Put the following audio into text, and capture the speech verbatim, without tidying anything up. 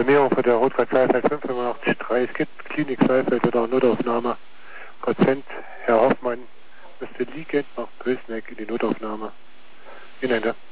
Alarmierung von der Rotkreuz Saalfeld fünfundachtzig Komma drei. Es gibt Klinik Saalfeld oder Notaufnahme. Patient Herr Hoffmann müsste liegend nach Pölsneck in die Notaufnahme. Vielen Dank.